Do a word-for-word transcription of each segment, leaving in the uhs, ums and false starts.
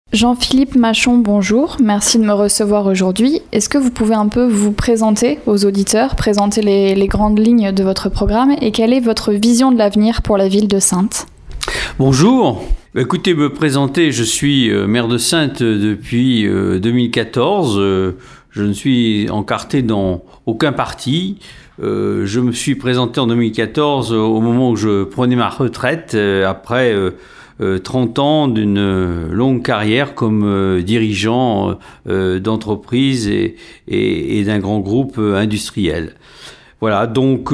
Jean-Philippe Machon, bonjour. Merci de me recevoir aujourd'hui. Est-ce que vous pouvez un peu vous présenter aux auditeurs, présenter les, les grandes lignes de votre programme et quelle est votre vision de l'avenir pour la ville de Saintes ? Bonjour. Écoutez, me présenter, je suis maire de Saintes depuis deux mille quatorze. Je ne suis encarté dans aucun parti. Je me suis présenté en deux mille quatorze au moment où je prenais ma retraite après trente ans d'une longue carrière comme dirigeant d'entreprise et, et, et d'un grand groupe industriel. Voilà, donc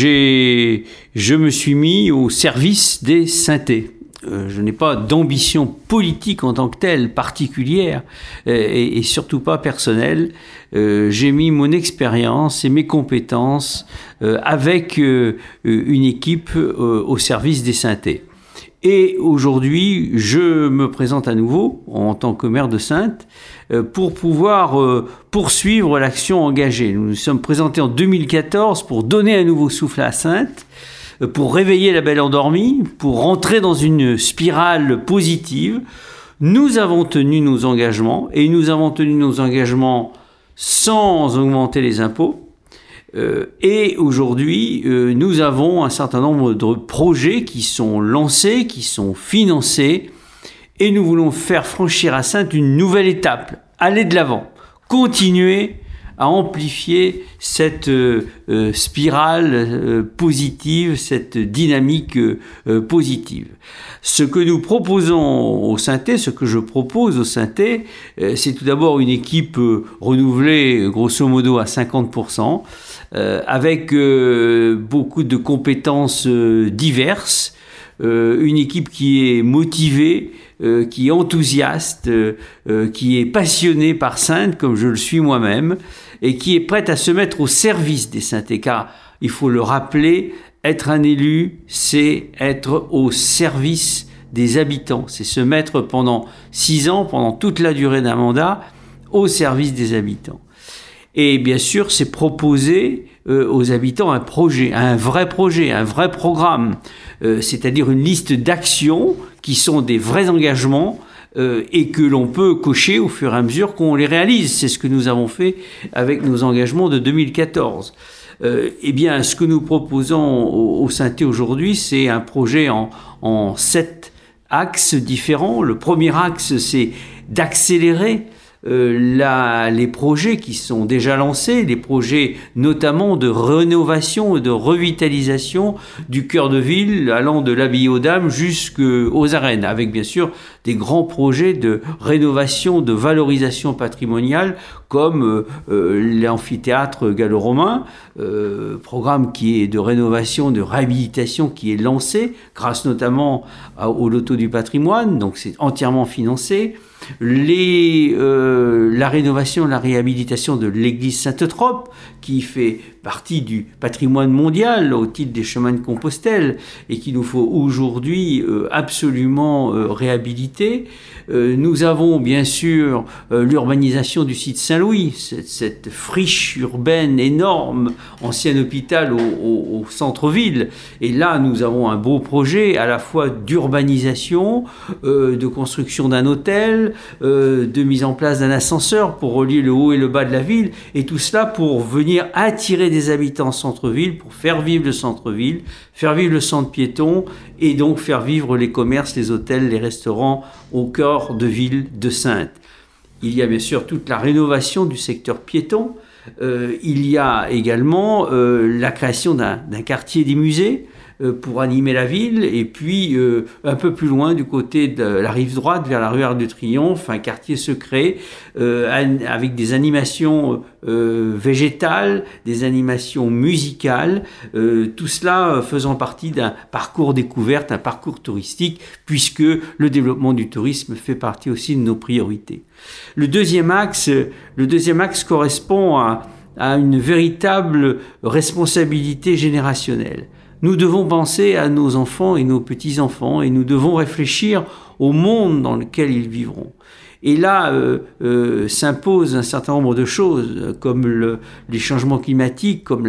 j'ai, je me suis mis au service des Saintais. Euh, je n'ai pas d'ambition politique en tant que telle, particulière, et, et surtout pas personnelle. Euh, j'ai mis mon expérience et mes compétences euh, avec euh, une équipe euh, au service des Saintais. Et aujourd'hui, je me présente à nouveau en tant que maire de Saintes euh, pour pouvoir euh, poursuivre l'action engagée. Nous nous sommes présentés en deux mille quatorze pour donner un nouveau souffle à Saintes, euh, pour réveiller la belle endormie, pour rentrer dans une spirale positive. Nous avons tenu nos engagements et nous avons tenu nos engagements sans augmenter les impôts. Euh, et aujourd'hui, euh, nous avons un certain nombre de projets qui sont lancés, qui sont financés, et nous voulons faire franchir à Saintes une nouvelle étape, aller de l'avant, continuer à amplifier cette euh, euh, spirale euh, positive, cette dynamique euh, positive. Ce que nous proposons aux Saintais, ce que je propose aux Saintais, euh, c'est tout d'abord une équipe euh, renouvelée grosso modo à cinquante pour cent, euh, avec euh, beaucoup de compétences euh, diverses, euh, une équipe qui est motivée, euh, qui est enthousiaste, euh, euh, qui est passionnée par Saintes, comme je le suis moi-même, et qui est prête à se mettre au service des Saintais, car il faut le rappeler, être un élu, c'est être au service des habitants, c'est se mettre pendant six ans, pendant toute la durée d'un mandat, au service des habitants. Et bien sûr, c'est proposer euh, aux habitants un projet, un vrai projet, un vrai programme, euh, c'est-à-dire une liste d'actions qui sont des vrais engagements euh, et que l'on peut cocher au fur et à mesure qu'on les réalise. C'est ce que nous avons fait avec nos engagements de deux mille quatorze. Euh, eh bien, ce que nous proposons aux, aux Saintais aujourd'hui, c'est un projet en, en sept axes différents. Le premier axe, c'est d'accélérer Euh, la, les projets qui sont déjà lancés, les projets notamment de rénovation et de revitalisation du cœur de ville, allant de l'abbaye aux Dames jusqu'aux arènes, avec bien sûr des grands projets de rénovation, de valorisation patrimoniale, comme euh, euh, l'amphithéâtre gallo-romain, euh, programme qui est de rénovation, de réhabilitation qui est lancé, grâce notamment à, au loto du patrimoine, donc c'est entièrement financé. Les, euh, la rénovation, la réhabilitation de l'église Sainte-Eutrope, qui fait partie du patrimoine mondial au titre des chemins de Compostelle et qu'il nous faut aujourd'hui euh, absolument euh, réhabiliter. Euh, nous avons bien sûr euh, l'urbanisation du site Saint-Louis, cette, cette friche urbaine énorme, ancien hôpital au, au, au centre-ville. Et là, nous avons un beau projet à la fois d'urbanisation, euh, de construction d'un hôtel, euh, de mise en place d'un ascenseur pour relier le haut et le bas de la ville, et tout cela pour venir attirer des habitants en centre-ville, pour faire vivre le centre-ville, faire vivre le centre piéton, et donc faire vivre les commerces, les hôtels, les restaurants au cœur de ville de Saintes. Il y a bien sûr toute la rénovation du secteur piéton. Euh, il y a également euh, la création d'un, d'un quartier des musées euh, pour animer la ville, et puis euh, un peu plus loin du côté de la rive droite vers la rue Arc de Triomphe, un quartier secret euh, avec des animations euh, végétales, des animations musicales, euh, tout cela faisant partie d'un parcours découverte, un parcours touristique, puisque le développement du tourisme fait partie aussi de nos priorités. Le deuxième axe, le deuxième axe correspond à, à une véritable responsabilité générationnelle. Nous devons penser à nos enfants et nos petits-enfants, et nous devons réfléchir au monde dans lequel ils vivront. Et là, euh, euh, s'impose un certain nombre de choses, comme le, les changements climatiques, comme la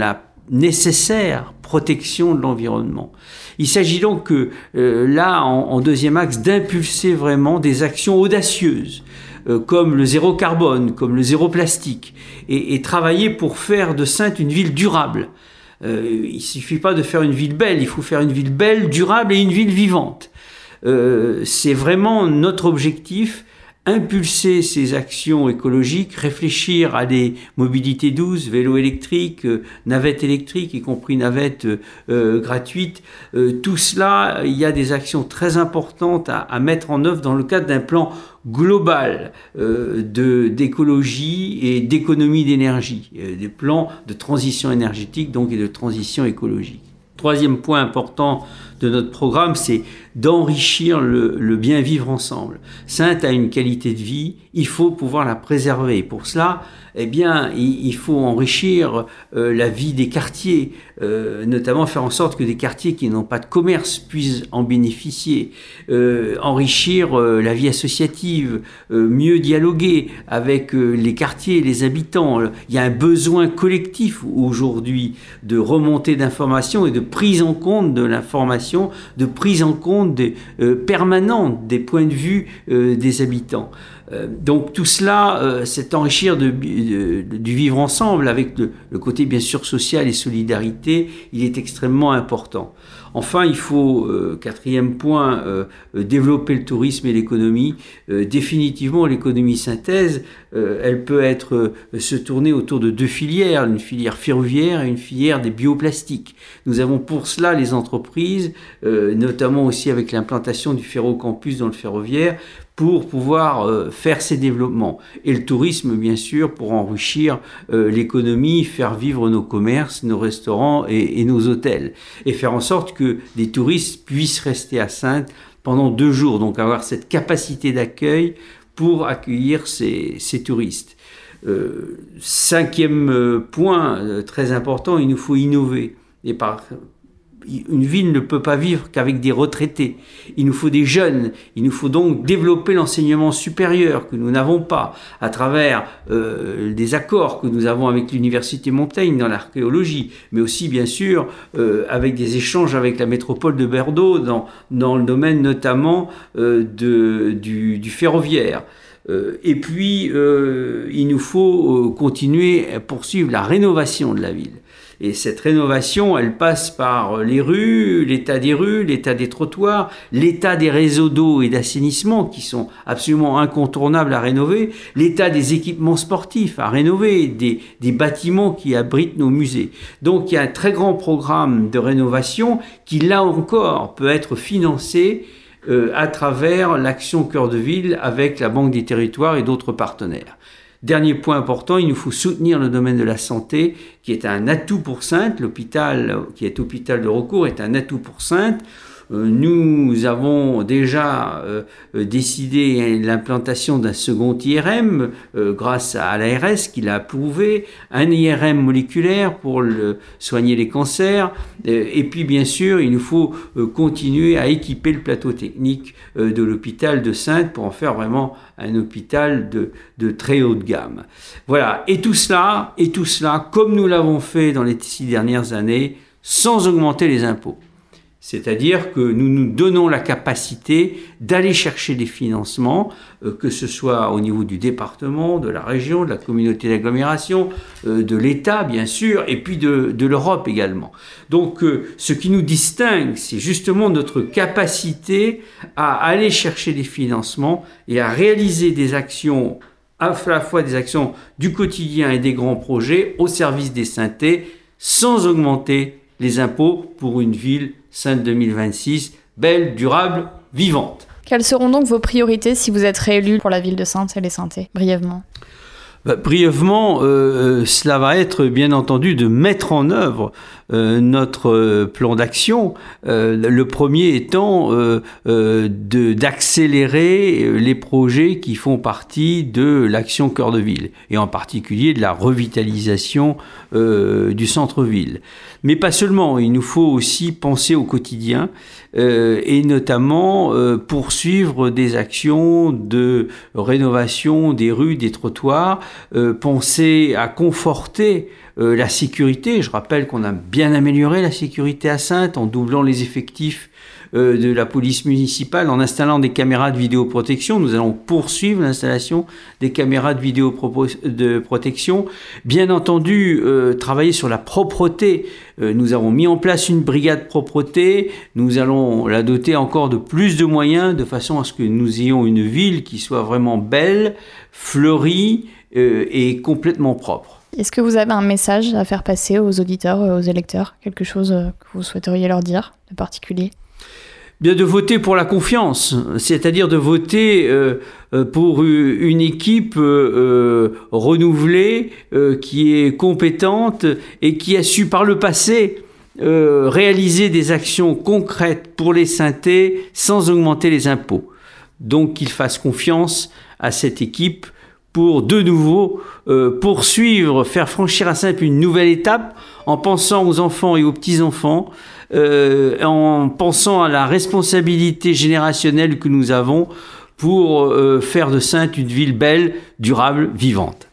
nécessaire protection de l'environnement. Il s'agit donc euh, là, en, en deuxième axe, d'impulser vraiment des actions audacieuses, euh, comme le zéro carbone, comme le zéro plastique, et, et travailler pour faire de Saintes une ville durable. Euh, il ne suffit pas de faire une ville belle, il faut faire une ville belle, durable et une ville vivante. Euh, c'est vraiment notre objectif, impulser ces actions écologiques, réfléchir à des mobilités douces, vélos électriques, euh, navettes électriques, y compris navettes euh, gratuites. Euh, tout cela, il y a des actions très importantes à, à mettre en œuvre dans le cadre d'un plan global euh, de, d'écologie et d'économie d'énergie, euh, des plans de transition énergétique donc et de transition écologique. Troisième point important de notre programme, c'est d'enrichir le, le bien vivre ensemble. Saintes a une qualité de vie, il faut pouvoir la préserver. Pour cela, eh bien, il, il faut enrichir euh, la vie des quartiers, euh, notamment faire en sorte que des quartiers qui n'ont pas de commerce puissent en bénéficier, euh, enrichir euh, la vie associative, euh, mieux dialoguer avec euh, les quartiers, les habitants. Il y a un besoin collectif aujourd'hui de remontée d'informations et de prise en compte de l'information, de prise en compte des, euh, permanente des points de vue euh, des habitants. Euh, donc tout cela, euh, c'est enrichir de, de, de, du vivre ensemble avec le, le côté bien sûr social et solidarité, il est extrêmement important. Enfin, il faut, euh, quatrième point, euh, développer le tourisme et l'économie. Euh, définitivement, l'économie synthèse, euh, elle peut être euh, se tourner autour de deux filières, une filière ferroviaire et une filière des bioplastiques. Nous avons pour cela les entreprises, euh, notamment aussi avec l'implantation du ferrocampus dans le ferroviaire, pour pouvoir euh, faire ces développements. Et le tourisme, bien sûr, pour enrichir euh, l'économie, faire vivre nos commerces, nos restaurants et, et nos hôtels. Et faire en sorte que des touristes puissent rester à Saintes pendant deux jours. Donc avoir cette capacité d'accueil pour accueillir ces, ces touristes. Euh, cinquième point euh, très important, il nous faut innover. Et par Une ville ne peut pas vivre qu'avec des retraités. Il nous faut des jeunes. Il nous faut donc développer l'enseignement supérieur que nous n'avons pas à travers euh, des accords que nous avons avec l'Université Montaigne dans l'archéologie, mais aussi bien sûr euh, avec des échanges avec la métropole de Bordeaux dans, dans le domaine notamment euh, de, du, du ferroviaire. Euh, et puis, euh, il nous faut euh, continuer à poursuivre la rénovation de la ville. Et cette rénovation, elle passe par les rues, l'état des rues, l'état des trottoirs, l'état des réseaux d'eau et d'assainissement qui sont absolument incontournables à rénover, l'état des équipements sportifs à rénover, des, des bâtiments qui abritent nos musées. Donc il y a un très grand programme de rénovation qui, là encore, peut être financé euh, à travers l'action Cœur de Ville avec la Banque des Territoires et d'autres partenaires. Dernier point important, il nous faut soutenir le domaine de la santé, qui est un atout pour Saintes. L'hôpital, qui est hôpital de recours, est un atout pour Saintes. Nous avons déjà euh, décidé l'implantation d'un second I R M euh, grâce à l'A R S qui l'a approuvé, un I R M moléculaire pour le, soigner les cancers, euh, et puis bien sûr il nous faut euh, continuer à équiper le plateau technique euh, de l'hôpital de Saintes pour en faire vraiment un hôpital de, de très haut de gamme. Voilà, et tout cela, et tout cela comme nous l'avons fait dans les six dernières années, sans augmenter les impôts. C'est-à-dire que nous nous donnons la capacité d'aller chercher des financements, euh, que ce soit au niveau du département, de la région, de la communauté d'agglomération, euh, de l'État bien sûr, et puis de, de l'Europe également. Donc euh, ce qui nous distingue, c'est justement notre capacité à aller chercher des financements et à réaliser des actions, à la fois des actions du quotidien et des grands projets au service des Saintais, sans augmenter les impôts pour une ville Saintes deux mille vingt-six, belle, durable, vivante. Quelles seront donc vos priorités si vous êtes réélu pour la ville de Saintes et les Saintais, brièvement ? Bah, brièvement, euh, cela va être bien entendu de mettre en œuvre euh, notre euh, plan d'action. Euh, le premier étant euh, euh, de, d'accélérer les projets qui font partie de l'action Cœur de Ville, et en particulier de la revitalisation euh, du centre-ville. Mais pas seulement, il nous faut aussi penser au quotidien euh, et notamment euh, poursuivre des actions de rénovation des rues, des trottoirs, euh, penser à conforter euh, la sécurité. Je rappelle qu'on a bien amélioré la sécurité à Saintes en doublant les effectifs euh, de la police municipale, en installant des caméras de vidéoprotection. Nous allons poursuivre l'installation des caméras de vidéoprotection. Bien entendu, euh, travailler sur la propreté. Euh, nous avons mis en place une brigade propreté. Nous allons la doter encore de plus de moyens, de façon à ce que nous ayons une ville qui soit vraiment belle, fleurie euh, et complètement propre. Est-ce que vous avez un message à faire passer aux auditeurs, aux électeurs, quelque chose que vous souhaiteriez leur dire de particulier ? Bien, de voter pour la confiance, c'est-à-dire de voter euh, pour une équipe euh, renouvelée, euh, qui est compétente et qui a su par le passé euh, réaliser des actions concrètes pour les Saintais sans augmenter les impôts. Donc qu'ils fassent confiance à cette équipe pour de nouveau euh, poursuivre, faire franchir à Saintes une nouvelle étape en pensant aux enfants et aux petits-enfants, euh, en pensant à la responsabilité générationnelle que nous avons pour euh, faire de Saintes une ville belle, durable, vivante.